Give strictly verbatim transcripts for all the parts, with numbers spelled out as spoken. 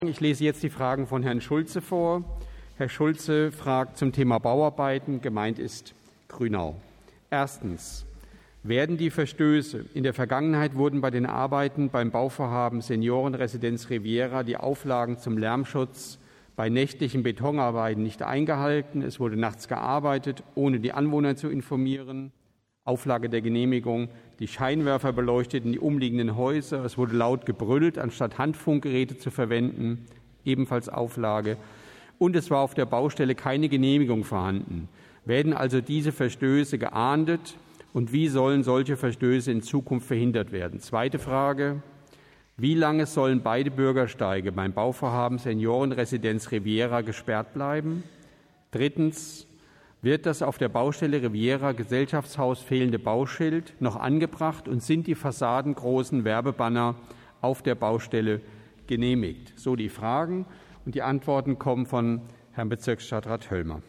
Ich lese jetzt die Fragen von Herrn Schulze vor. Herr Schulze fragt zum Thema Bauarbeiten. Gemeint ist Grünau. Erstens. Werden die Verstöße? In der Vergangenheit wurden bei den Arbeiten beim Bauvorhaben Seniorenresidenz Riviera die Auflagen zum Lärmschutz bei nächtlichen Betonarbeiten nicht eingehalten. Es wurde nachts gearbeitet, ohne die Anwohner zu informieren. Auflage der Genehmigung. Die Scheinwerfer beleuchteten die umliegenden Häuser. Es wurde laut gebrüllt, anstatt Handfunkgeräte zu verwenden. Ebenfalls Auflage. Und es war auf der Baustelle keine Genehmigung vorhanden. Werden also diese Verstöße geahndet? Und wie sollen solche Verstöße in Zukunft verhindert werden? Zweite Frage. Wie lange sollen beide Bürgersteige beim Bauvorhaben Seniorenresidenz Riviera gesperrt bleiben? Drittens. Wird das auf der Baustelle Riviera Gesellschaftshaus fehlende Bauschild noch angebracht und sind die fassadengroßen Werbebanner auf der Baustelle genehmigt? So die Fragen, und die Antworten kommen von Herrn Bezirksstadtrat Höllmer.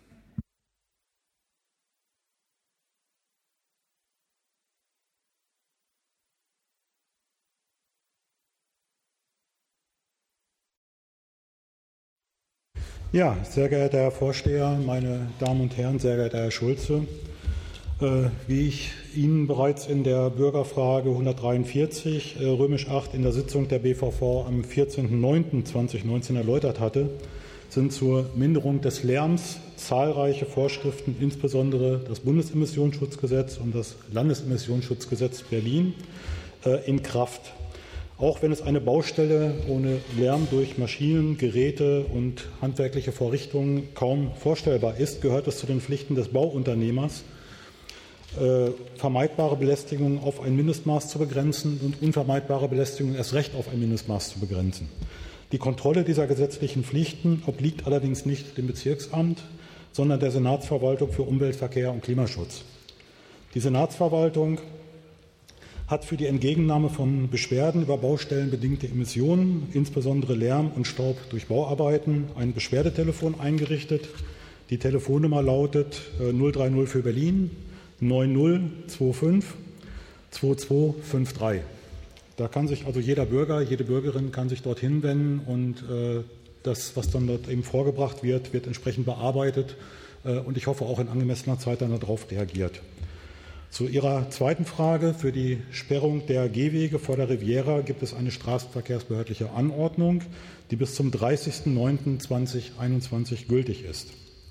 Ja, sehr geehrter Herr Vorsteher, meine Damen und Herren, sehr geehrter Herr Schulze. Äh, wie ich Ihnen bereits in der Bürgerfrage hundertdreiundvierzig, äh, römisch acht in der Sitzung der B V V am vierzehnten neunten zweitausendneunzehn erläutert hatte, sind zur Minderung des Lärms zahlreiche Vorschriften, insbesondere das Bundesemissionsschutzgesetz und das Landesemissionsschutzgesetz Berlin, äh, in Kraft. Auch wenn es eine Baustelle ohne Lärm durch Maschinen, Geräte und handwerkliche Vorrichtungen kaum vorstellbar ist, gehört es zu den Pflichten des Bauunternehmers, äh, vermeidbare Belästigungen auf ein Mindestmaß zu begrenzen und unvermeidbare Belästigungen erst recht auf ein Mindestmaß zu begrenzen. Die Kontrolle dieser gesetzlichen Pflichten obliegt allerdings nicht dem Bezirksamt, sondern der Senatsverwaltung für Umwelt, Verkehr und Klimaschutz. Die Senatsverwaltung hat für die Entgegennahme von Beschwerden über baustellenbedingte Emissionen, insbesondere Lärm und Staub durch Bauarbeiten, ein Beschwerdetelefon eingerichtet. Die Telefonnummer lautet null drei null für Berlin neun null zwei fünf zwei zwei fünf drei. Da kann sich also jeder Bürger, jede Bürgerin kann sich dorthin wenden und äh, das, was dann dort eben vorgebracht wird, wird entsprechend bearbeitet äh, und ich hoffe auch in angemessener Zeit dann darauf reagiert. Zu Ihrer zweiten Frage. Für die Sperrung der Gehwege vor der Riviera gibt es eine straßenverkehrsbehördliche Anordnung, die bis zum dreißigsten neunten zweitausendeinundzwanzig gültig ist.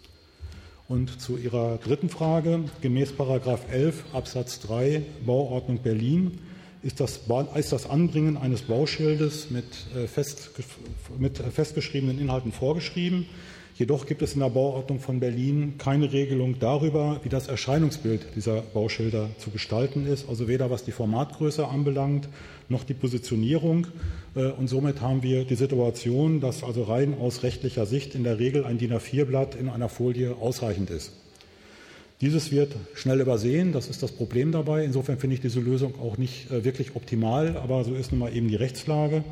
Und zu Ihrer dritten Frage. Gemäß Paragraph elf Absatz drei Bauordnung Berlin ist das, ist das Anbringen eines Bauschildes mit, fest, mit festgeschriebenen Inhalten vorgeschrieben. Jedoch gibt es in der Bauordnung von Berlin keine Regelung darüber, wie das Erscheinungsbild dieser Bauschilder zu gestalten ist, also weder was die Formatgröße anbelangt, noch die Positionierung. Und somit haben wir die Situation, dass also rein aus rechtlicher Sicht in der Regel ein DIN A vier Blatt in einer Folie ausreichend ist. Dieses wird schnell übersehen, das ist das Problem dabei. Insofern finde ich diese Lösung auch nicht wirklich optimal, aber so ist nun mal eben die Rechtslage.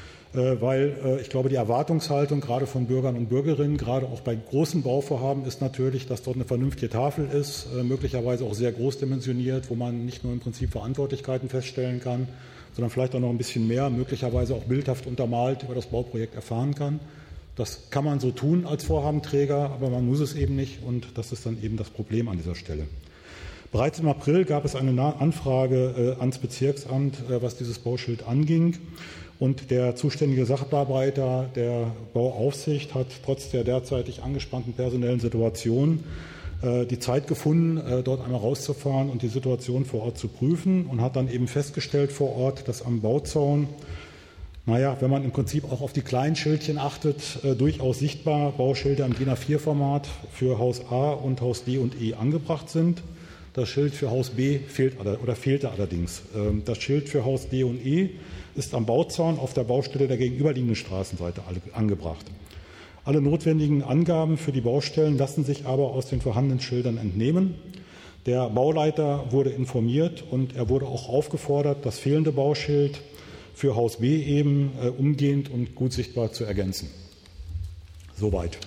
Weil ich glaube, die Erwartungshaltung gerade von Bürgern und Bürgerinnen, gerade auch bei großen Bauvorhaben, ist natürlich, dass dort eine vernünftige Tafel ist, möglicherweise auch sehr groß dimensioniert, wo man nicht nur im Prinzip Verantwortlichkeiten feststellen kann, sondern vielleicht auch noch ein bisschen mehr, möglicherweise auch bildhaft untermalt über das Bauprojekt erfahren kann. Das kann man so tun als Vorhabenträger, aber man muss es eben nicht, und das ist dann eben das Problem an dieser Stelle. Bereits im April gab es eine Anfrage ans Bezirksamt, was dieses Bauschild anging. Und der zuständige Sachbearbeiter der Bauaufsicht hat trotz der derzeitig angespannten personellen Situation die Zeit gefunden, dort einmal rauszufahren und die Situation vor Ort zu prüfen und hat dann eben festgestellt vor Ort, dass am Bauzaun, naja, wenn man im Prinzip auch auf die kleinen Schildchen achtet, durchaus sichtbar Bauschilder im DIN A vier Format für Haus A und Haus D und E angebracht sind. Das Schild für Haus B fehlt oder fehlte allerdings. Das Schild für Haus D und E ist am Bauzaun auf der Baustelle der gegenüberliegenden Straßenseite angebracht. Alle notwendigen Angaben für die Baustellen lassen sich aber aus den vorhandenen Schildern entnehmen. Der Bauleiter wurde informiert und er wurde auch aufgefordert, das fehlende Bauschild für Haus B eben äh, umgehend und gut sichtbar zu ergänzen. Soweit.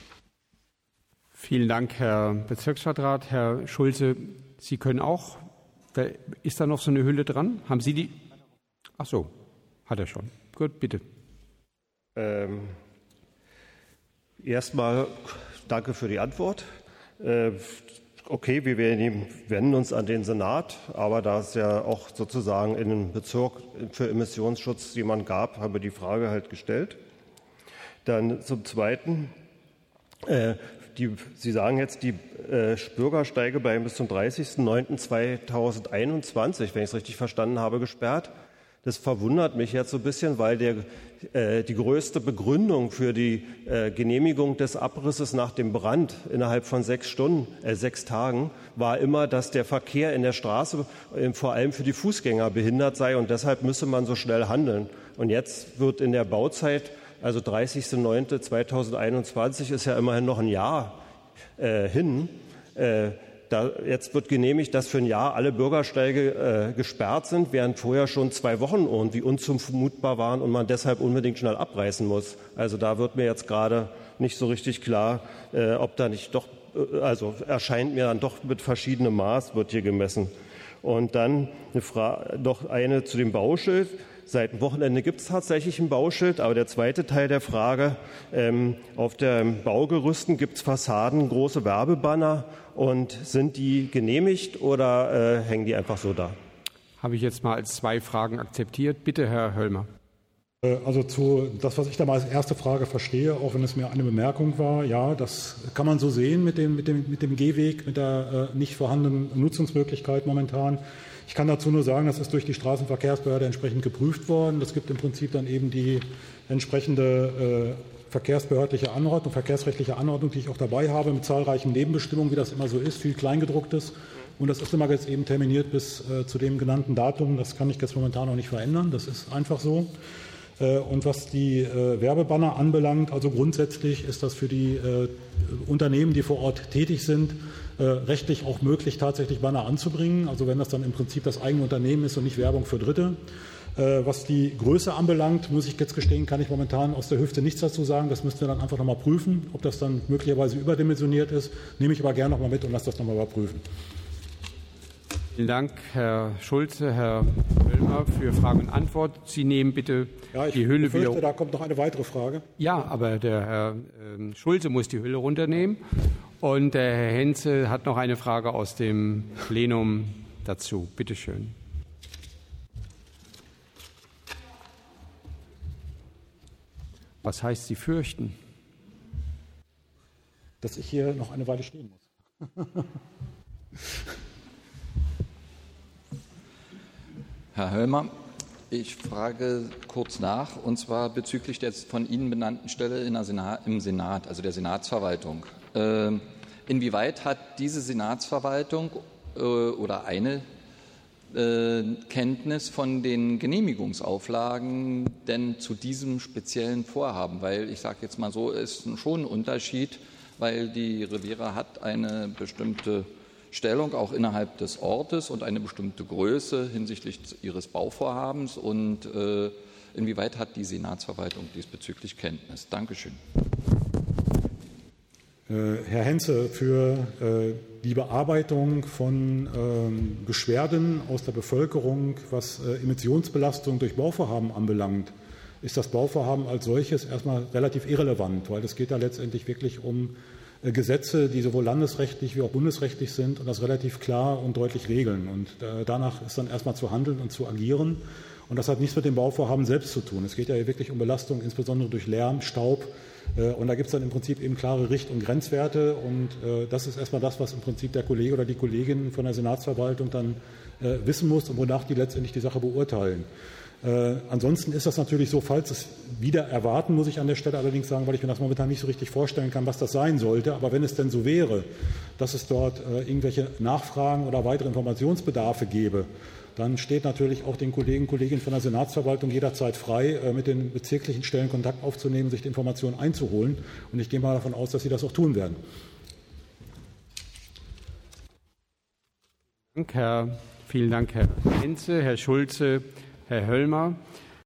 Vielen Dank, Herr Bezirksstadtrat. Herr Schulze, Sie können auch, da ist da noch so eine Hülle dran? Haben Sie die? Ach so, hat er schon. Gut, bitte. Ähm, erstmal danke für die Antwort. Äh, okay, wir wenden uns an den Senat, aber da es ja auch sozusagen in den Bezirk für Emissionsschutz jemand gab, haben wir die Frage halt gestellt. Dann zum Zweiten, äh, die, Sie sagen jetzt, die äh, Bürgersteige bleiben bis zum dreißigsten neunten zweitausendeinundzwanzig, wenn ich es richtig verstanden habe, gesperrt. Das verwundert mich jetzt so ein bisschen, weil der, äh, die größte Begründung für die äh, Genehmigung des Abrisses nach dem Brand innerhalb von sechs Stunden, äh, sechs Tagen, war immer, dass der Verkehr in der Straße äh, vor allem für die Fußgänger behindert sei und deshalb müsse man so schnell handeln. Und jetzt wird in der Bauzeit, also dreißigsten neunten zweitausendeinundzwanzig ist ja immerhin noch ein Jahr äh, hin, äh, Da, jetzt wird genehmigt, dass für ein Jahr alle Bürgersteige äh, gesperrt sind, während vorher schon zwei Wochen irgendwie unzumutbar waren und man deshalb unbedingt schnell abreißen muss. Also da wird mir jetzt gerade nicht so richtig klar, äh, ob da nicht doch, äh, also erscheint mir dann doch mit verschiedenem Maß wird hier gemessen. Und dann eine Frage, noch eine zu dem Bauschild. Seit dem Wochenende gibt es tatsächlich ein Bauschild, aber der zweite Teil der Frage, ähm, auf den Baugerüsten gibt es Fassaden, große Werbebanner und sind die genehmigt oder äh, hängen die einfach so da? Habe ich jetzt mal als zwei Fragen akzeptiert. Bitte, Herr Höllmer. Also zu das, was ich da mal als erste Frage verstehe, auch wenn es mir eine Bemerkung war, ja, das kann man so sehen mit dem, mit dem, mit dem Gehweg, mit der äh, nicht vorhandenen Nutzungsmöglichkeit momentan. Ich kann dazu nur sagen, das ist durch die Straßenverkehrsbehörde entsprechend geprüft worden. Das gibt im Prinzip dann eben die entsprechende äh, verkehrsbehördliche Anordnung, verkehrsrechtliche Anordnung, die ich auch dabei habe, mit zahlreichen Nebenbestimmungen, wie das immer so ist, viel Kleingedrucktes. Und das ist immer jetzt eben terminiert bis äh, zu dem genannten Datum. Das kann ich jetzt momentan noch nicht verändern. Das ist einfach so. Äh, und was die äh, Werbebanner anbelangt, also grundsätzlich ist das für die äh, Unternehmen, die vor Ort tätig sind, äh, rechtlich auch möglich, tatsächlich Banner anzubringen. Also wenn das dann im Prinzip das eigene Unternehmen ist und nicht Werbung für Dritte. Äh, was die Größe anbelangt, muss ich jetzt gestehen, kann ich momentan aus der Hüfte nichts dazu sagen. Das müssten wir dann einfach nochmal prüfen, ob das dann möglicherweise überdimensioniert ist. Nehme ich aber gerne nochmal mit und lasse das nochmal überprüfen. Vielen Dank, Herr Schulze, Herr Höllmer, für Frage und Antwort. Sie nehmen bitte ja, ich die Hülle befürchte, wieder. Da kommt noch eine weitere Frage. Ja, aber der Herr äh, Schulze muss die Hülle runternehmen. Und der Herr Henze hat noch eine Frage aus dem Plenum dazu. Bitte schön. Was heißt Sie fürchten? Dass ich hier noch eine Weile stehen muss. Herr Höllmer, ich frage kurz nach, und zwar bezüglich der von Ihnen benannten Stelle in der Senat, im Senat, also der Senatsverwaltung. Äh, inwieweit hat diese Senatsverwaltung äh, oder eine äh, Kenntnis von den Genehmigungsauflagen denn zu diesem speziellen Vorhaben? Weil ich sage jetzt mal so, es ist schon ein Unterschied, weil die Riviera hat eine bestimmte Stellung auch innerhalb des Ortes und eine bestimmte Größe hinsichtlich ihres Bauvorhabens. Und äh, inwieweit hat die Senatsverwaltung diesbezüglich Kenntnis? Dankeschön. Äh, Herr Henze, für äh, die Bearbeitung von ähm, Beschwerden aus der Bevölkerung, was äh, Emissionsbelastung durch Bauvorhaben anbelangt, ist das Bauvorhaben als solches erstmal relativ irrelevant, weil es geht da letztendlich wirklich um Gesetze, die sowohl landesrechtlich wie auch bundesrechtlich sind und das relativ klar und deutlich regeln. Und äh, danach ist dann erstmal zu handeln und zu agieren. Und das hat nichts mit dem Bauvorhaben selbst zu tun. Es geht ja hier wirklich um Belastung, insbesondere durch Lärm, Staub. Äh, und da gibt es dann im Prinzip eben klare Richt- und Grenzwerte. Und äh, das ist erstmal das, was im Prinzip der Kollege oder die Kollegin von der Senatsverwaltung dann äh, wissen muss und wonach die letztendlich die Sache beurteilen. Äh, ansonsten ist das natürlich so, falls es wieder erwarten, muss ich an der Stelle allerdings sagen, weil ich mir das momentan nicht so richtig vorstellen kann, was das sein sollte. Aber wenn es denn so wäre, dass es dort äh, irgendwelche Nachfragen oder weitere Informationsbedarfe gäbe, dann steht natürlich auch den Kollegen und Kolleginnen von der Senatsverwaltung jederzeit frei, äh, mit den bezirklichen Stellen Kontakt aufzunehmen, sich die Informationen einzuholen. Und ich gehe mal davon aus, dass sie das auch tun werden. Herr, vielen Dank, Herr Henze, Herr Schulze, Herr Höllmer.